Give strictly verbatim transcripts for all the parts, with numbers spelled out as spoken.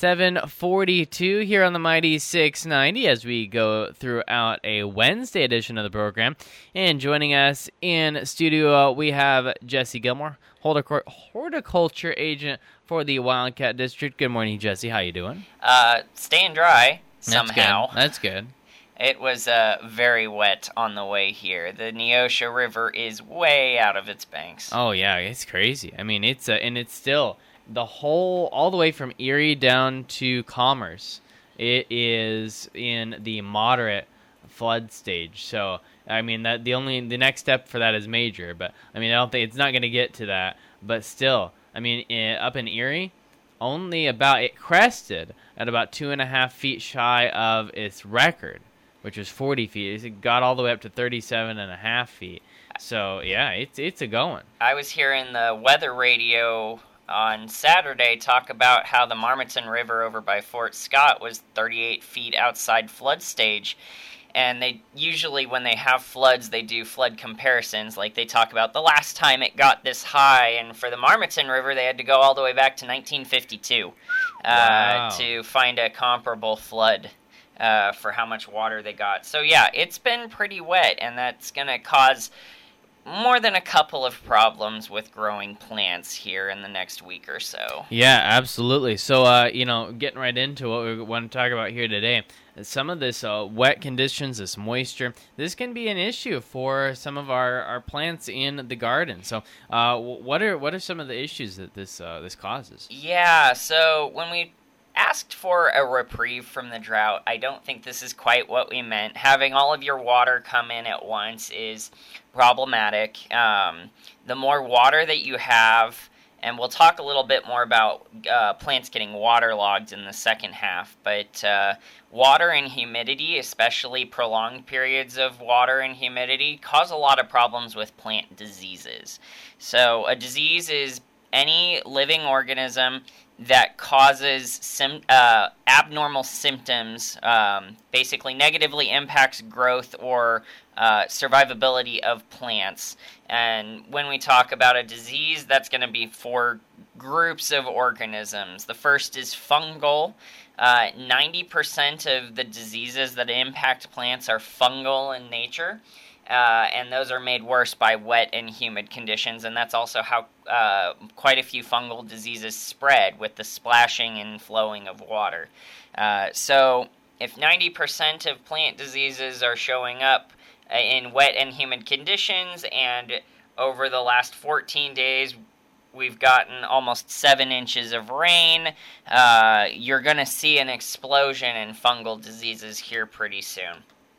seven forty-two here on the Mighty six ninety as we go throughout a Wednesday edition of the program. And joining us in studio, uh, we have Jesse Gilmore, horticul- horticulture agent for the Wildcat District. Good morning, Jesse. How you doing? Uh, staying dry somehow. That's good. That's good. It was uh, very wet on the way here. The Neosho River is way out of its banks. Oh, yeah, it's crazy. I mean, it's uh, and it's still the whole, all the way from Erie down to Commerce. It is in the moderate flood stage. So, I mean, that the only the next step for that is major. But I mean, I don't think it's not going to get to that. But still, I mean, in, up in Erie, only about it crested at about two and a half feet shy of its record, which was forty feet. It got all the way up to thirty-seven and a half feet. So, yeah, it's it's a going. I was hearing the weather radio on Saturday talk about how the Marmaton River over by Fort Scott was thirty-eight feet outside flood stage. And they usually, when they have floods, they do flood comparisons. Like, they talk about the last time it got this high. And for the Marmaton River, they had to go all the way back to nineteen fifty-two uh, Wow. to find a comparable flood. Uh, for how much water they got. So yeah, it's been pretty wet, and that's going to cause more than a couple of problems with growing plants here in the next week or so. Yeah, absolutely. So, uh, you know, getting right into what we want to talk about here today, some of this uh, wet conditions, this moisture, this can be an issue for some of our, our plants in the garden. So, uh, what are what are some of the issues that this uh, this causes? Yeah, so when we asked for a reprieve from the drought, I don't think this is quite what we meant. Having all of your water come in at once is problematic. Um, the more water that you have, and we'll talk a little bit more about uh, plants getting waterlogged in the second half, but uh, water and humidity, especially prolonged periods of water and humidity, cause a lot of problems with plant diseases. So a disease is any living organism that causes sim- uh, abnormal symptoms, um, basically negatively impacts growth or uh, survivability of plants. And when we talk about a disease, that's going to be for groups of organisms. The first is fungal. Uh, ninety percent of the diseases that impact plants are fungal in nature. Uh, and those are made worse by wet and humid conditions, and that's also how uh, quite a few fungal diseases spread with the splashing and flowing of water. Uh, so if ninety percent of plant diseases are showing up uh, in wet and humid conditions, and over the last fourteen days we've gotten almost seven inches of rain, uh, you're going to see an explosion in fungal diseases here pretty soon.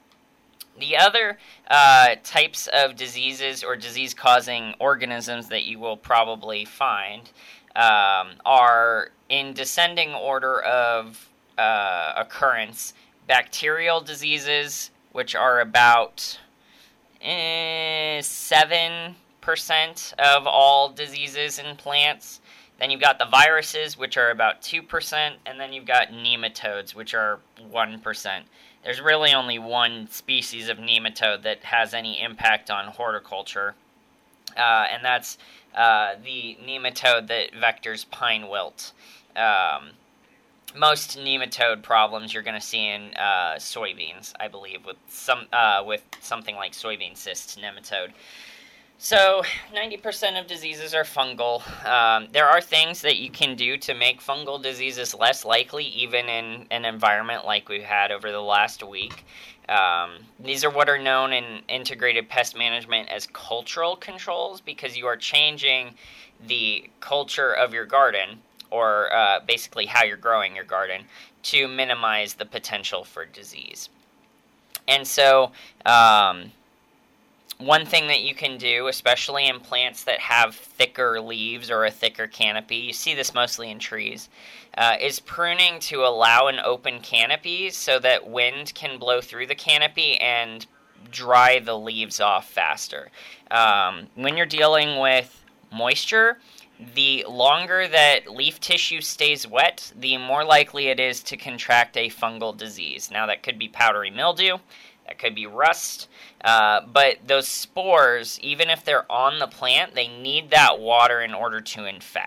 The other uh, types of diseases or disease-causing organisms that you will probably find um, are in descending order of uh, occurrence. Bacterial diseases, which are about eh, seven percent of all diseases in plants. Then you've got the viruses, which are about two percent, and then you've got nematodes, which are one percent. There's really only one species of nematode that has any impact on horticulture, uh, and that's uh, the nematode that vectors pine wilt. Um, most nematode problems you're going to see in uh, soybeans, I believe, with some uh, with something like soybean cyst nematode. So ninety percent of diseases are fungal. Um, there are things that you can do to make fungal diseases less likely, even in an environment like we've had over the last week. Um, these are what are known in integrated pest management as cultural controls, because you are changing the culture of your garden, or uh, basically how you're growing your garden, to minimize the potential for disease. And so Um, one thing that you can do, especially in plants that have thicker leaves or a thicker canopy, you see this mostly in trees, uh, is pruning to allow an open canopy so that wind can blow through the canopy and dry the leaves off faster. Um, when you're dealing with moisture, the longer that leaf tissue stays wet, the more likely it is to contract a fungal disease. Now, that could be powdery mildew, that could be rust, uh, but those spores, even if they're on the plant, they need that water in order to infect.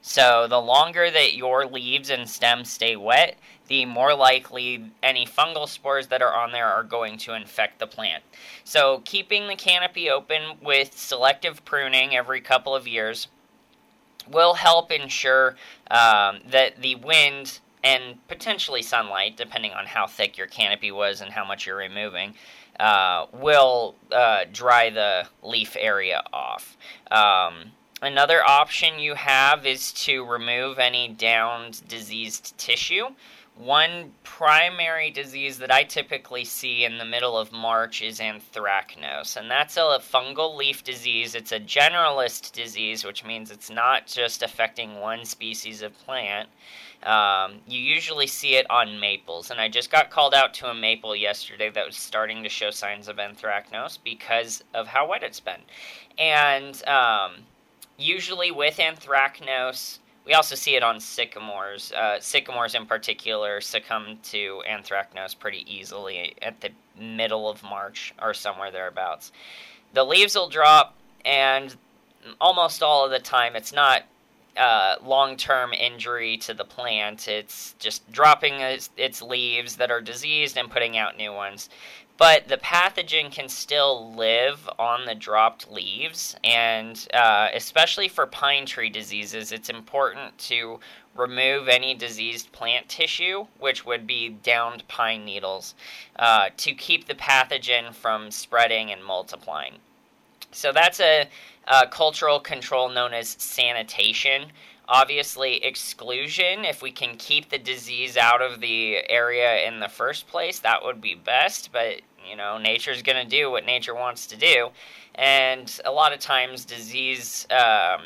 So the longer that your leaves and stems stay wet, the more likely any fungal spores that are on there are going to infect the plant. So keeping the canopy open with selective pruning every couple of years will help ensure um, that the wind and potentially sunlight, depending on how thick your canopy was and how much you're removing, uh, will uh, dry the leaf area off. Um, another option you have is to remove any downed, diseased tissue. One primary disease that I typically see in the middle of March is anthracnose, and that's a fungal leaf disease. It's a generalist disease, which means it's not just affecting one species of plant. Um, you usually see it on maples, and I just got called out to a maple yesterday that was starting to show signs of anthracnose because of how wet it's been. And um, usually with anthracnose, we also see it on sycamores. Uh, sycamores in particular succumb to anthracnose pretty easily at the middle of March or somewhere thereabouts. The leaves will drop, and almost all of the time it's not uh, long-term injury to the plant. It's just dropping its, its leaves that are diseased and putting out new ones. But the pathogen can still live on the dropped leaves, and uh, especially for pine tree diseases, it's important to remove any diseased plant tissue, which would be downed pine needles, uh, to keep the pathogen from spreading and multiplying. So that's a, a cultural control known as sanitation. Obviously, exclusion, if we can keep the disease out of the area in the first place, that would be best, but you know, nature's going to do what nature wants to do, and a lot of times disease, um,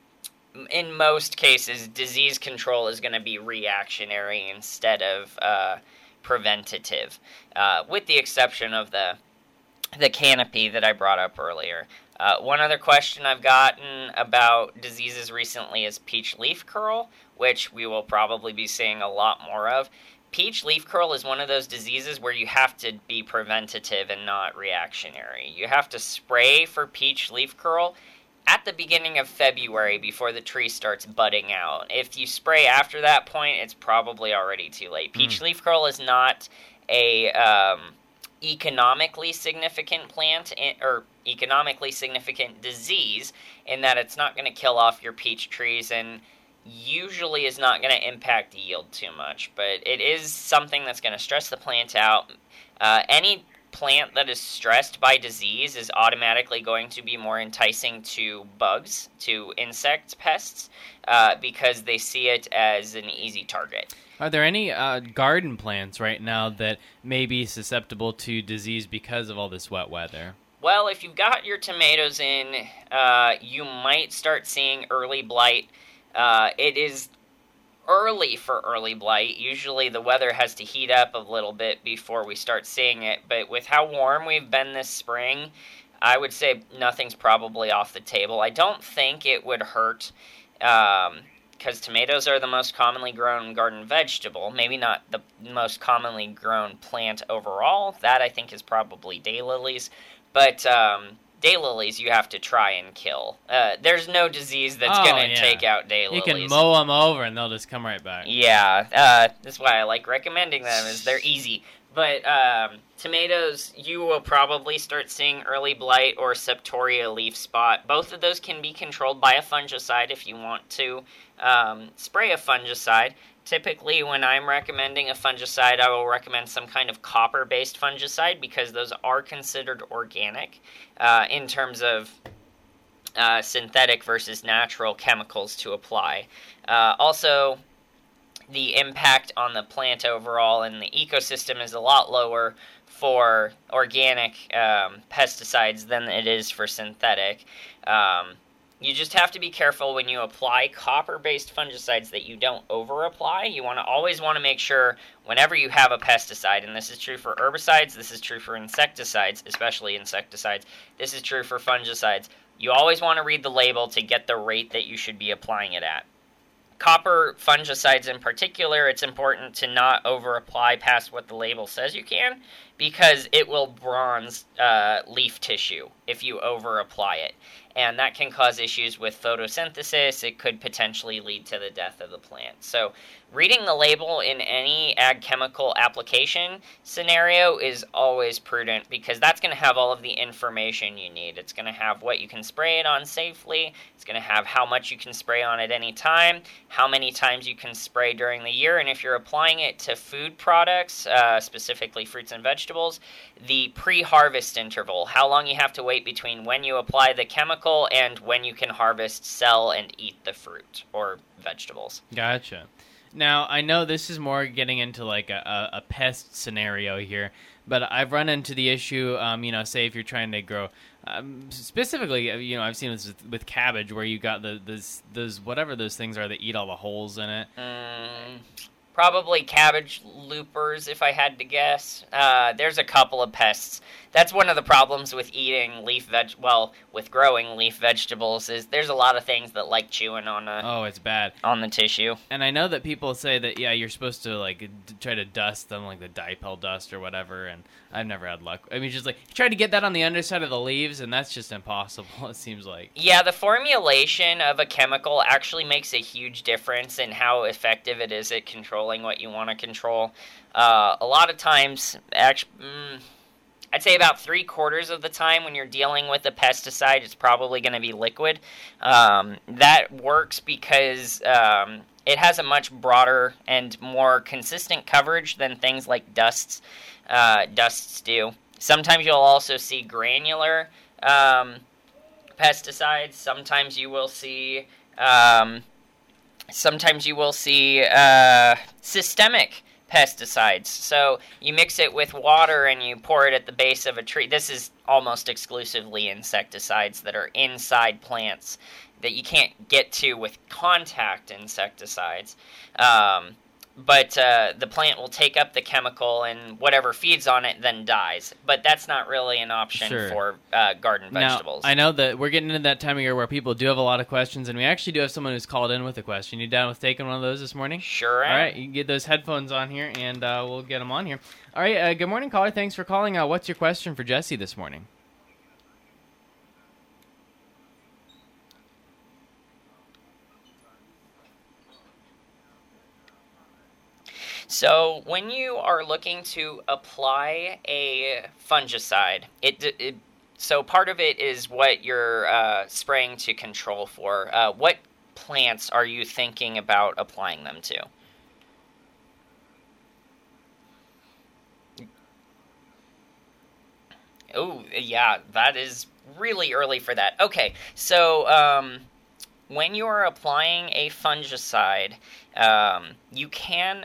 in most cases, disease control is going to be reactionary instead of uh, preventative, uh, with the exception of the the canopy that I brought up earlier. Uh, one other question I've gotten about diseases recently is peach leaf curl, which we will probably be seeing a lot more of. Peach leaf curl is one of those diseases where you have to be preventative and not reactionary. You have to spray for peach leaf curl at the beginning of February before the tree starts budding out. If you spray after that point, it's probably already too late. Peach mm. leaf curl is not a um, economically significant plant in, or economically significant disease in that it's not going to kill off your peach trees and usually is not going to impact yield too much, but it is something that's going to stress the plant out. Uh, any plant that is stressed by disease is automatically going to be more enticing to bugs, to insect pests, uh, because they see it as an easy target. Are there any uh, garden plants right now that may be susceptible to disease because of all this wet weather? Well, if you've got your tomatoes in, uh, you might start seeing early blight. Uh, it is early for early blight. Usually the weather has to heat up a little bit before we start seeing it, but with how warm we've been this spring, I would say nothing's probably off the table. I don't think it would hurt, um, because tomatoes are the most commonly grown garden vegetable, maybe not the most commonly grown plant overall. That I think is probably daylilies, but um, daylilies you have to try and kill. Uh, there's no disease that's oh, going to yeah. take out daylilies. You can mow them over and they'll just come right back. Yeah, uh, that's why I like recommending them, is they're easy. But um, tomatoes, you will probably start seeing early blight or septoria leaf spot. Both of those can be controlled by a fungicide if you want to um, spray a fungicide. Typically, when I'm recommending a fungicide, I will recommend some kind of copper-based fungicide because those are considered organic uh, in terms of uh, synthetic versus natural chemicals to apply. Uh, also, the impact on the plant overall and the ecosystem is a lot lower for organic um, pesticides than it is for synthetic. Um, You just have to be careful when you apply copper-based fungicides that you don't over-apply. You want to always want to make sure whenever you have a pesticide, and this is true for herbicides, this is true for insecticides, especially insecticides, this is true for fungicides, you always want to read the label to get the rate that you should be applying it at. Copper fungicides in particular, it's important to not over-apply past what the label says you can, because it will bronze uh, leaf tissue if you over apply it. And that can cause issues with photosynthesis. It could potentially lead to the death of the plant. So reading the label in any ag chemical application scenario is always prudent, because that's going to have all of the information you need. It's going to have what you can spray it on safely. It's going to have how much you can spray on at any time, how many times you can spray during the year, and if you're applying it to food products, uh, specifically fruits and vegetables, the pre-harvest interval, how long you have to wait between when you apply the chemical and when you can harvest, sell, and eat the fruit or vegetables. Gotcha. Now, I know this is more getting into like a, a pest scenario here, but I've run into the issue, um, you know, say if you're trying to grow, um, specifically, you know, I've seen this with, with cabbage, where you got the those, those, whatever those things are that eat all the holes in it. Mm, probably cabbage loopers, if I had to guess. Uh, there's a couple of pests. That's one of the problems with eating leaf veg. Well, with growing leaf vegetables, is there's a lot of things that like chewing on the oh, it's bad on the tissue. And I know that people say that yeah, you're supposed to like d- try to dust them, like the dipel dust or whatever. And I've never had luck. I mean, just like you try to get that on the underside of the leaves, and that's just impossible. It seems like. Yeah, the formulation of a chemical actually makes a huge difference in how effective it is at controlling what you want to control. Uh, a lot of times, actually. Mm, I'd say about three quarters of the time when you're dealing with a pesticide, it's probably going to be liquid. Um, that works because um, it has a much broader and more consistent coverage than things like dusts, uh, dusts do. Sometimes you'll also see granular um, pesticides. Sometimes you will see, um, sometimes you will see uh, systemic pesticides. So you mix it with water and you pour it at the base of a tree. This is almost exclusively insecticides that are inside plants that you can't get to with contact insecticides. Um, but uh, the plant will take up the chemical, and whatever feeds on it then dies. But that's not really an option Sure. for uh, garden vegetables. Now, I know that we're getting into that time of year where people do have a lot of questions, and we actually do have someone who's called in with a question. You down with taking one of those this morning? Sure am. All right, you can get those headphones on here, and uh, we'll get them on here. All right, uh, good morning, caller. Thanks for calling. Uh, what's your question for Jesse this morning? So when you are looking to apply a fungicide, it, it so part of it is what you're uh, spraying to control for. Uh, what plants are you thinking about applying them to? Oh, yeah, that is really early for that. Okay, so um, when you are applying a fungicide, um, you can...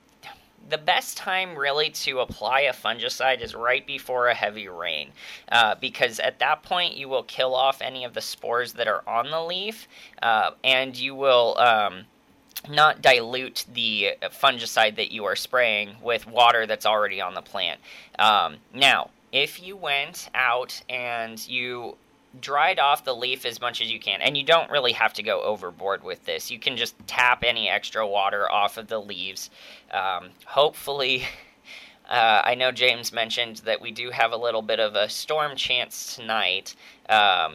The best time really to apply a fungicide is right before a heavy rain, uh, because at that point you will kill off any of the spores that are on the leaf, uh, and you will um, not dilute the fungicide that you are spraying with water that's already on the plant. Um, now, if you went out and you dried off the leaf as much as you can, and you don't really have to go overboard with this. You can just tap any extra water off of the leaves. Um, hopefully, uh, I know James mentioned that we do have a little bit of a storm chance tonight. Um,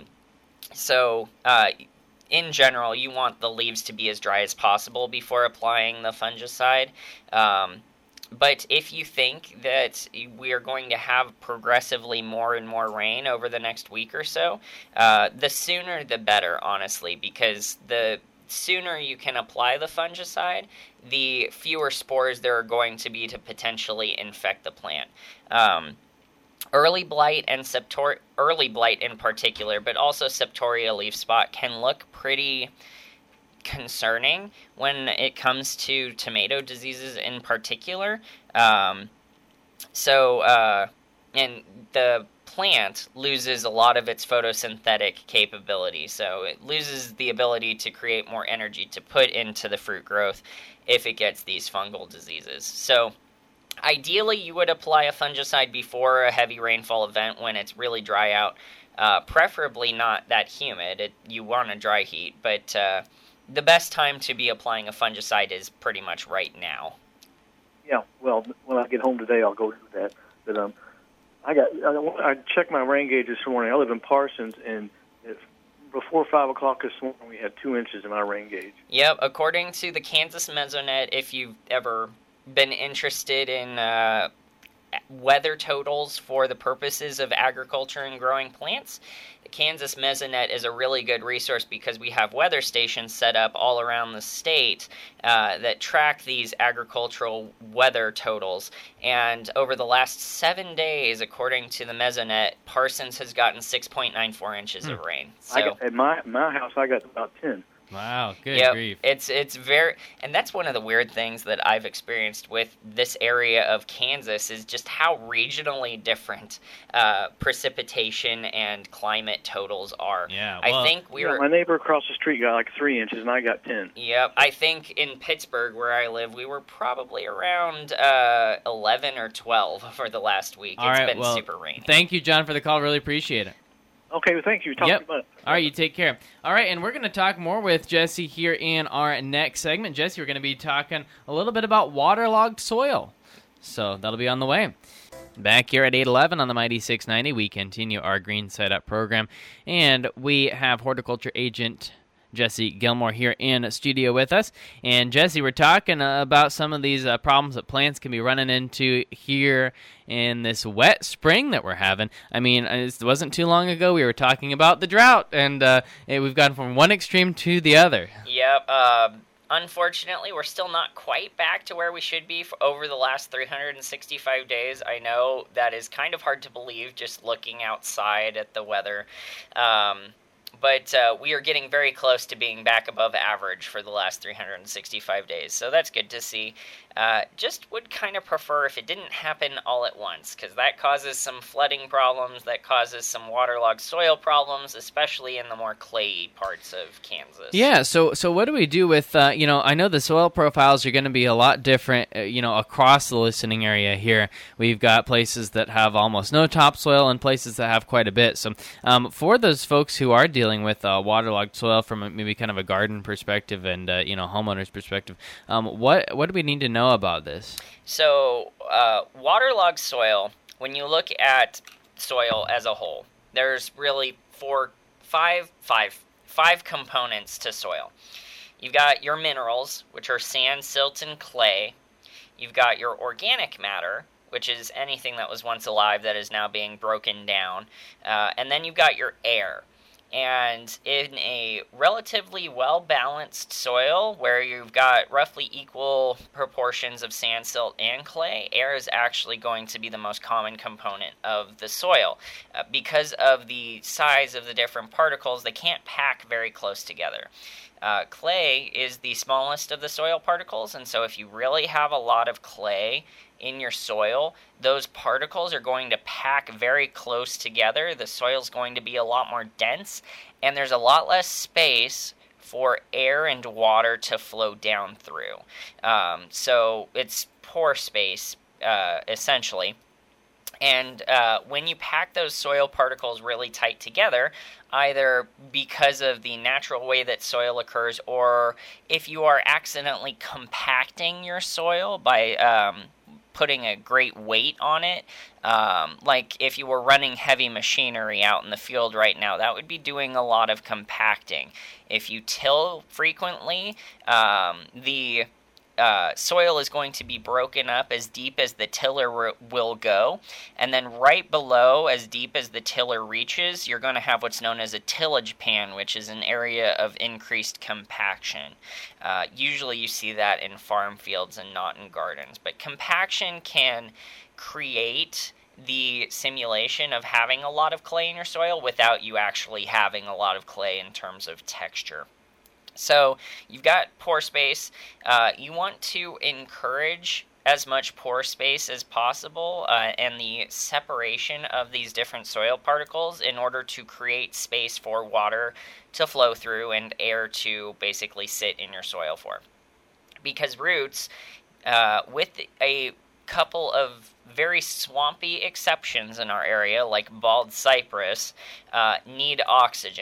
so, uh, in general, you want the leaves to be as dry as possible before applying the fungicide. Um, But if you think that we are going to have progressively more and more rain over the next week or so, uh, the sooner the better, honestly, because the sooner you can apply the fungicide, the fewer spores there are going to be to potentially infect the plant. Um, early blight and septor- early blight in particular, but also septoria leaf spot can look pretty concerning when it comes to tomato diseases in particular. Um, so, uh, and the plant loses a lot of its photosynthetic capability, so it loses the ability to create more energy to put into the fruit growth if it gets these fungal diseases. So, ideally, you would apply a fungicide before a heavy rainfall event when it's really dry out, uh, preferably not that humid. It, you want a dry heat, but uh, the best time to be applying a fungicide is pretty much right now. Yeah, well, when I get home today, I'll go do that. But um, I got I, I checked my rain gauge this morning. I live in Parsons, and if, before five o'clock this morning, we had two inches in my rain gauge. Yep, according to the Kansas Mesonet, if you've ever been interested in uh, weather totals for the purposes of agriculture and growing plants, the Kansas Mesonet is a really good resource because we have weather stations set up all around the state uh, that track these agricultural weather totals. And over the last seven days, according to the Mesonet, Parsons has gotten six point nine four inches hmm. of rain. So, I got, at my my house, I got about ten. Wow, good yep, grief. It's it's very, and that's one of the weird things that I've experienced with this area of Kansas is just how regionally different uh, precipitation and climate totals are. Yeah, well, I think we yeah, were. My neighbor across the street got like three inches, and I got ten. Yep, I think in Pittsburgh, where I live, we were probably around uh, eleven or twelve for the last week. All it's right, been well, super rainy. Thank you, John, for the call. Really appreciate it. Okay, well, thank you. Talk yep. to you about it. All right, you take care. All right, and we're going to talk more with Jesse here in our next segment. Jesse, we're going to be talking a little bit about waterlogged soil. So that'll be on the way. Back here at eight eleven on the Mighty six ninety, we continue our Green Side Up program, and we have horticulture agent Jesse Gilmore here in studio with us. And Jesse, we're talking uh, about some of these uh, problems that plants can be running into here in this wet spring that we're having. I mean, it wasn't too long ago we were talking about the drought, and uh, it, we've gone from one extreme to the other. Yep. Uh, unfortunately, we're still not quite back to where we should be for over the last three hundred sixty-five days. I know that is kind of hard to believe just looking outside at the weather. Um, But uh, we are getting very close to being back above average for the last three hundred sixty-five days, so that's good to see. Uh, just would kind of prefer if it didn't happen all at once, because that causes some flooding problems, that causes some waterlogged soil problems, especially in the more clayey parts of Kansas. Yeah, so so what do we do with, uh, you know, I know the soil profiles are going to be a lot different, uh, you know, across the listening area here. We've got places that have almost no topsoil and places that have quite a bit. So um, for those folks who are dealing with uh, waterlogged soil from a, maybe kind of a garden perspective and, uh, you know, homeowner's perspective, um, what, what do we need to know about this? So, uh, waterlogged soil, when you look at soil as a whole, there's really four, five, five, five components to soil. You've got your minerals, which are sand, silt, and clay. You've got your organic matter, which is anything that was once alive that is now being broken down. Uh, and then you've got your air. And in a relatively well-balanced soil where you've got roughly equal proportions of sand, silt, and clay, air is actually going to be the most common component of the soil. Uh, because of the size of the different particles, they can't pack very close together. Uh, clay is the smallest of the soil particles, and so if you really have a lot of clay in your soil, those particles are going to pack very close together. The soil's going to be a lot more dense, and there's a lot less space for air and water to flow down through. Um, so it's pore space, uh, essentially. And uh, when you pack those soil particles really tight together, either because of the natural way that soil occurs or if you are accidentally compacting your soil by um, putting a great weight on it, um, like if you were running heavy machinery out in the field right now, that would be doing a lot of compacting. If you till frequently, um, the Uh, soil is going to be broken up as deep as the tiller r- will go, and then right below, as deep as the tiller reaches, you're going to have what's known as a tillage pan, which is an area of increased compaction. Uh, usually you see that in farm fields and not in gardens, but compaction can create the simulation of having a lot of clay in your soil without you actually having a lot of clay in terms of texture. So you've got pore space. Uh, you want to encourage as much pore space as possible uh, and the separation of these different soil particles in order to create space for water to flow through and air to basically sit in your soil for. Because roots, uh, with a couple of very swampy exceptions in our area, like bald cypress, uh, need oxygen.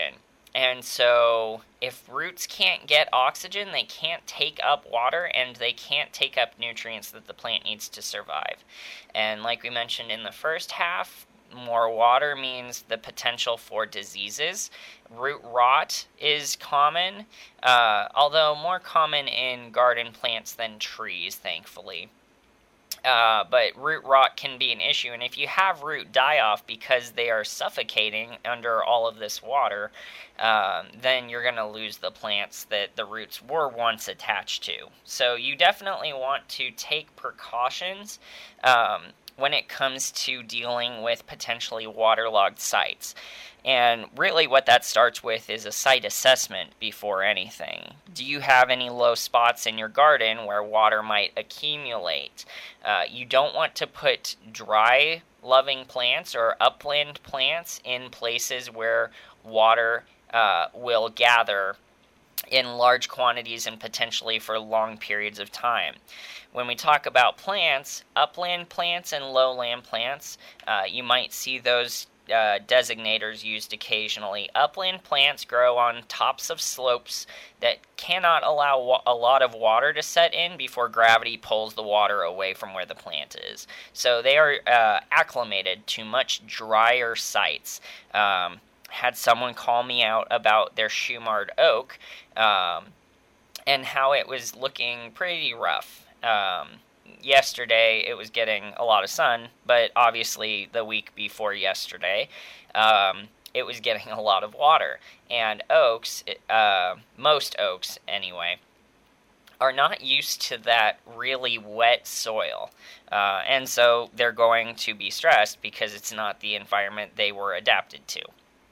And so if roots can't get oxygen, they can't take up water, and they can't take up nutrients that the plant needs to survive. And like we mentioned in the first half, more water means the potential for diseases. Root rot is common, uh, although more common in garden plants than trees, thankfully. Uh, but root rot can be an issue, and if you have root die-off because they are suffocating under all of this water, um, then you're going to lose the plants that the roots were once attached to. So you definitely want to take precautions um, when it comes to dealing with potentially waterlogged sites. And really what that starts with is a site assessment before anything. Do you have any low spots in your garden where water might accumulate? Uh, you don't want to put dry loving plants or upland plants in places where water uh, will gather in large quantities and potentially for long periods of time. When we talk about plants, upland plants and lowland plants, uh, you might see those Uh, designators used occasionally. Upland plants grow on tops of slopes that cannot allow wa- a lot of water to set in before gravity pulls the water away from where the plant is. So they are uh, acclimated to much drier sites. Um, had someone call me out about their Shumard oak um, and how it was looking pretty rough. Um, Yesterday, it was getting a lot of sun, but obviously the week before yesterday, um, it was getting a lot of water. And oaks, uh, most oaks anyway, are not used to that really wet soil. Uh, and so they're going to be stressed because it's not the environment they were adapted to.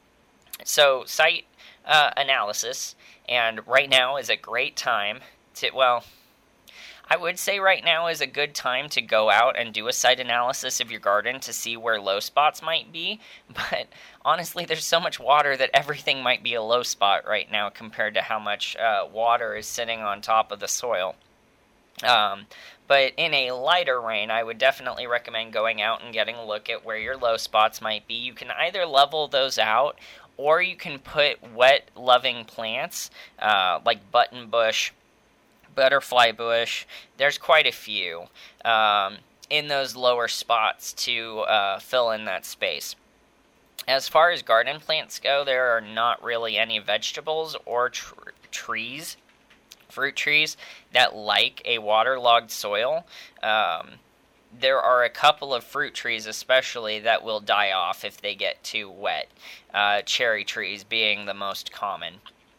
So site uh, analysis, and right now is a great time to, well, I would say right now is a good time to go out and do a site analysis of your garden to see where low spots might be, but honestly, there's so much water that everything might be a low spot right now compared to how much uh, water is sitting on top of the soil. Um, but in a lighter rain, I would definitely recommend going out and getting a look at where your low spots might be. You can either level those out, or you can put wet-loving plants, uh, like buttonbush, butterfly bush, there's quite a few um, in those lower spots to uh, fill in that space. As far as garden plants go, there are not really any vegetables or tr- trees, fruit trees, that like a waterlogged soil. Um, there are a couple of fruit trees especially that will die off if they get too wet, uh, cherry trees being the most common.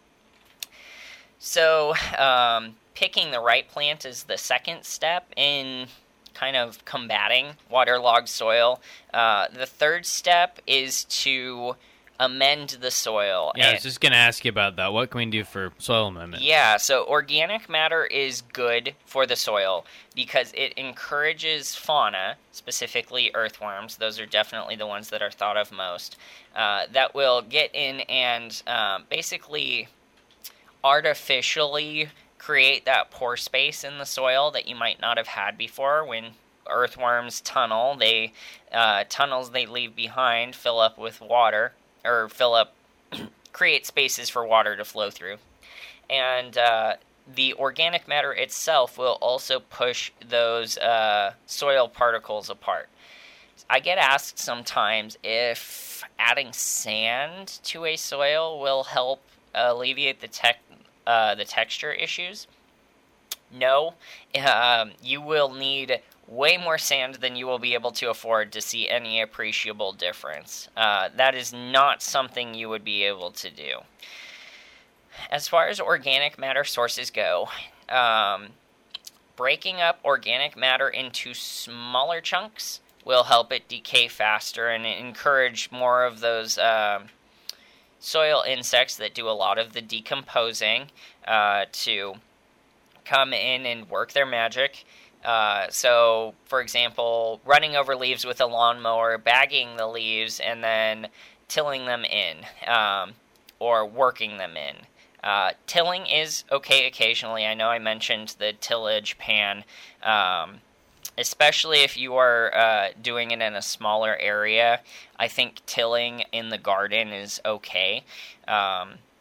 So, um, picking the right plant is the second step in kind of combating waterlogged soil. Uh, the third step is to amend the soil. Yeah, and I was just going to ask you about that. What can we do for soil amendment? Yeah, so organic matter is good for the soil because it encourages fauna, specifically earthworms. Those are definitely the ones that are thought of most, uh, that will get in and uh, basically artificially create that pore space in the soil that you might not have had before. When earthworms tunnel, they uh, tunnels they leave behind fill up with water, or fill up, create spaces for water to flow through. And uh, the organic matter itself will also push those uh, soil particles apart. I get asked sometimes if adding sand to a soil will help alleviate the tech Uh, the texture issues. No, um, you will need way more sand than you will be able to afford to see any appreciable difference. Uh, that is not something you would be able to do. As far as organic matter sources go, um, breaking up organic matter into smaller chunks will help it decay faster and encourage more of those uh, soil insects that do a lot of the decomposing uh, to come in and work their magic. Uh, so, for example, running over leaves with a lawnmower, bagging the leaves, and then tilling them in, um, or working them in. Uh, tilling is okay occasionally. I know I mentioned the tillage pan, um, especially if you are uh, doing it in a smaller area. I think tilling in the garden is okay. Um,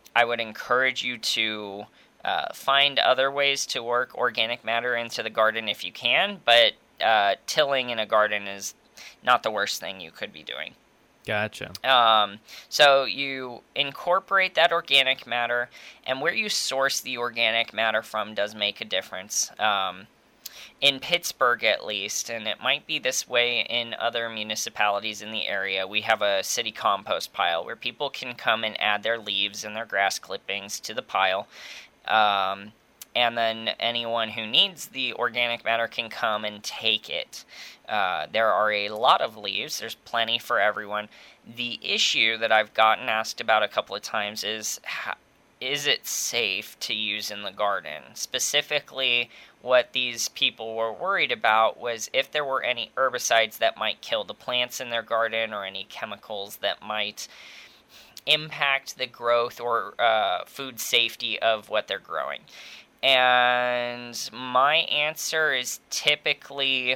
I would encourage you to uh, find other ways to work organic matter into the garden if you can, but uh, tilling in a garden is not the worst thing you could be doing. Gotcha. Um, so you incorporate that organic matter, and where you source the organic matter from does make a difference. Um, in Pittsburgh, at least, and it might be this way in other municipalities in the area, we have a city compost pile where people can come and add their leaves and their grass clippings to the pile. Um, and then anyone who needs the organic matter can come and take it. Uh, there are a lot of leaves. There's plenty for everyone. The issue that I've gotten asked about a couple of times is, how, is it safe to use in the garden? Specifically, what these people were worried about was if there were any herbicides that might kill the plants in their garden or any chemicals that might impact the growth or uh, food safety of what they're growing. And my answer is typically,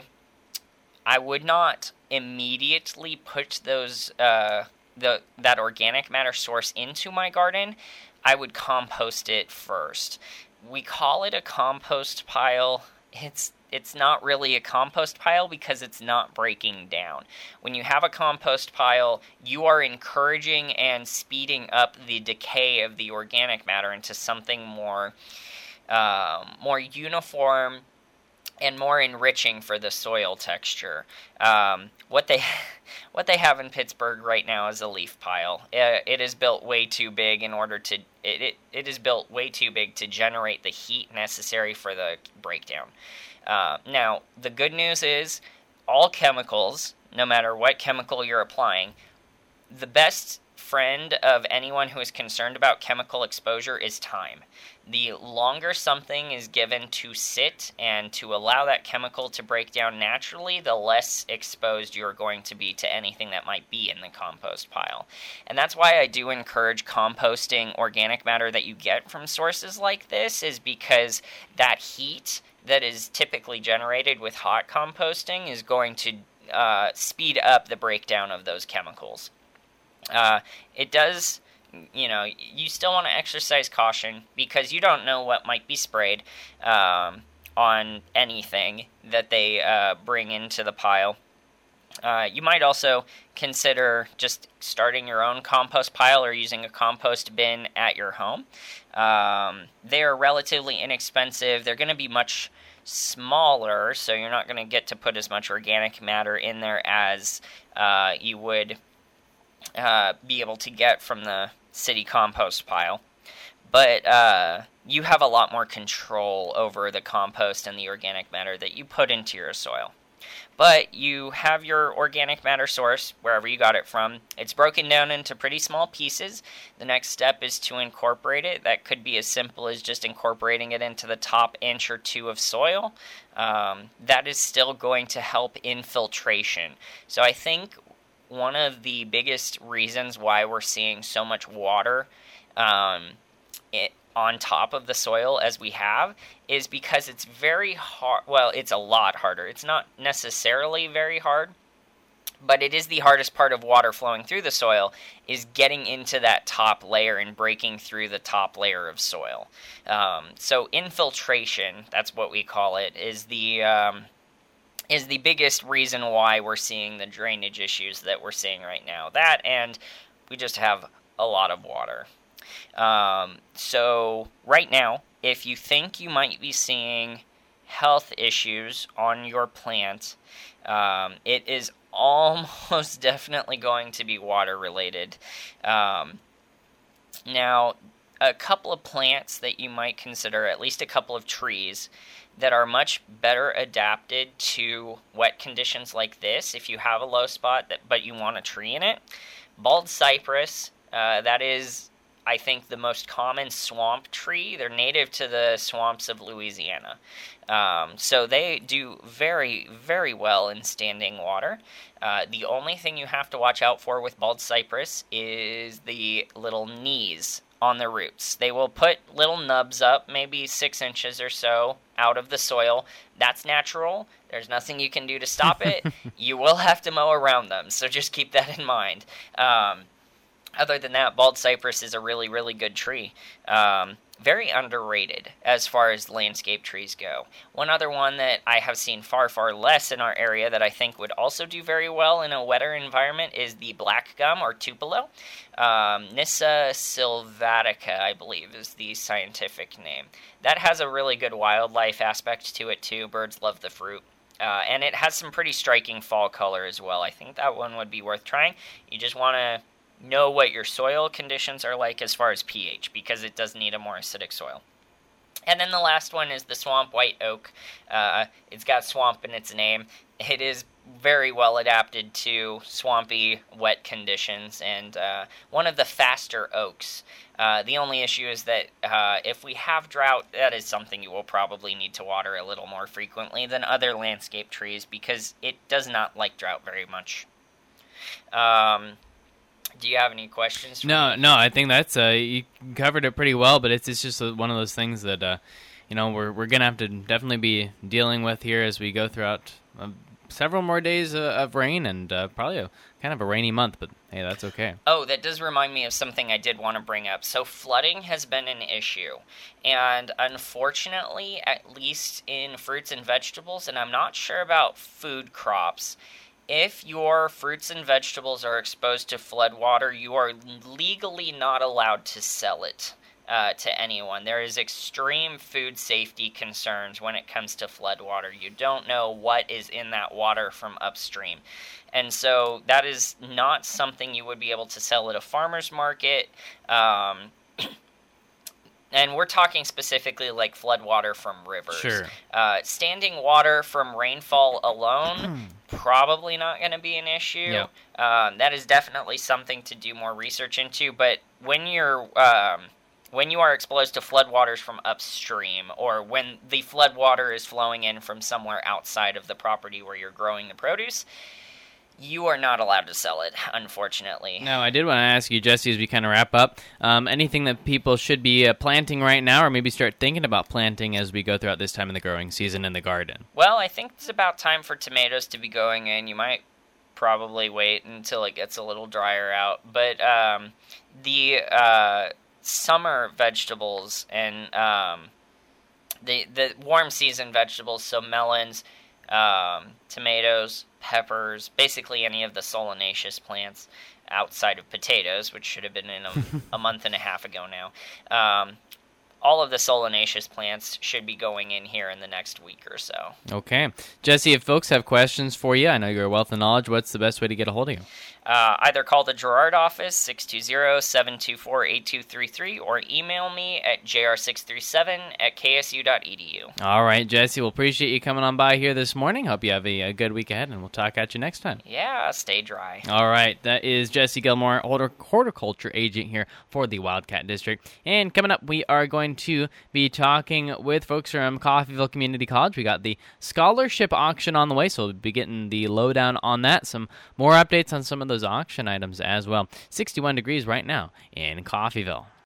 I would not immediately put those uh, the that organic matter source into my garden. I would compost it first. We call it a compost pile. It's it's not really a compost pile because it's not breaking down. When you have a compost pile, you are encouraging and speeding up the decay of the organic matter into something more um, more uniform and more enriching for the soil texture. Um, what they what they have in Pittsburgh right now is a leaf pile. It, it is built way too big in order to it, it it is built way too big to generate the heat necessary for the breakdown. Uh, now, the good news is all chemicals, no matter what chemical you're applying, the best friend of anyone who is concerned about chemical exposure is time. The longer something is given to sit and to allow that chemical to break down naturally, the less exposed you're going to be to anything that might be in the compost pile. And that's why I do encourage composting organic matter that you get from sources like this, is because that heat that is typically generated with hot composting is going to uh, speed up the breakdown of those chemicals. Uh, it does, you know, you still want to exercise caution because you don't know what might be sprayed um, on anything that they uh, bring into the pile. Uh, you might also consider just starting your own compost pile or using a compost bin at your home. Um, they are relatively inexpensive. They're going to be much smaller, so you're not going to get to put as much organic matter in there as uh, you would uh, be able to get from the city compost pile. But uh, you have a lot more control over the compost and the organic matter that you put into your soil. But you have your organic matter source wherever you got it from. It's broken down into pretty small pieces. The next step is to incorporate it. That could be as simple as just incorporating it into the top inch or two of soil. Um, that is still going to help infiltration. So I think one of the biggest reasons why we're seeing so much water um, it, on top of the soil as we have is because it's very hard. Well, it's a lot harder. It's not necessarily very hard, but it is the hardest part of water flowing through the soil, is getting into that top layer and breaking through the top layer of soil. Um, so infiltration, that's what we call it, is the um, is the biggest reason why we're seeing the drainage issues that we're seeing right now. That, and we just have a lot of water. Um, so right now, if you think you might be seeing health issues on your plant, um, it is almost definitely going to be water related. Um, now, a couple of plants that you might consider, at least a couple of trees, that are much better adapted to wet conditions like this, if you have a low spot that, but you want a tree in it. Bald cypress, uh, that is, I think, the most common swamp tree. They're native to the swamps of Louisiana. Um, so they do very, very well in standing water. Uh, the only thing you have to watch out for with bald cypress is the little knees on the roots. They will put little nubs up, maybe six inches or so, out of the soil. That's natural. There's nothing you can do to stop it. You will have to mow around them, so just keep that in mind. Um, Other than that, bald cypress is a really, really good tree. Um, very underrated as far as landscape trees go. One other one that I have seen far, far less in our area that I think would also do very well in a wetter environment is the black gum or tupelo. Um, Nyssa sylvatica, I believe, is the scientific name. That has a really good wildlife aspect to it too. Birds love the fruit. Uh, and it has some pretty striking fall color as well. I think that one would be worth trying. You just want to know what your soil conditions are like as far as pH, because it does need a more acidic soil. And then the last one is the swamp white oak. Uh, it's got swamp in its name. It is very well adapted to swampy, wet conditions, and uh, one of the faster oaks. Uh, the only issue is that uh, if we have drought, that is something you will probably need to water a little more frequently than other landscape trees, because it does not like drought very much. Um... Do you have any questions? For no, me? no. I think that's uh, you covered it pretty well, but it's it's just one of those things that uh, you know we're we're gonna have to definitely be dealing with here as we go throughout uh, several more days uh, of rain and uh, probably a kind of a rainy month. But hey, that's okay. Oh, that does remind me of something I did want to bring up. So flooding has been an issue, and unfortunately, at least in fruits and vegetables, and I'm not sure about food crops. If your fruits and vegetables are exposed to floodwater, you are legally not allowed to sell it uh, to anyone. There is extreme food safety concerns when it comes to floodwater. You don't know what is in that water from upstream. And so that is not something you would be able to sell at a farmer's market. Um, and we're talking specifically like floodwater from rivers. Sure. Uh, standing water from rainfall alone, probably not going to be an issue. Yep. Um, that is definitely something to do more research into. But when you're um, when you are exposed to floodwaters from upstream, or when the floodwater is flowing in from somewhere outside of the property where you're growing the produce, you are not allowed to sell it, unfortunately. Now, I did want to ask you, Jesse, as we kind of wrap up, um, anything that people should be uh, planting right now, or maybe start thinking about planting as we go throughout this time of the growing season in the garden? Well, I think it's about time for tomatoes to be going in. You might probably wait until it gets a little drier out. But um, the uh, summer vegetables and um, the, the warm season vegetables, so melons, um, tomatoes, peppers, basically any of the solanaceous plants outside of potatoes, which should have been in a, a month and a half ago now. Um, all of the solanaceous plants should be going in here in the next week or so. Okay. Jesse, if folks have questions for you, I know you're a wealth of knowledge, what's the best way to get a hold of you? Uh, either call the Girard office, six two zero, seven two four, eight two three three, or email me at j r six three seven at k s u dot e d u. All right, Jesse, we'll appreciate you coming on by here this morning. Hope you have a, a good week ahead, and we'll talk at you next time. Yeah, stay dry. All right, that is Jesse Gilmore, horticulture agent here for the Wildcat District. And coming up, we are going to be talking with folks from Coffeyville Community College. We got the scholarship auction on the way, so we'll be getting the lowdown on that. Some more updates on some of those auction items as well. sixty-one degrees right now in Coffeyville.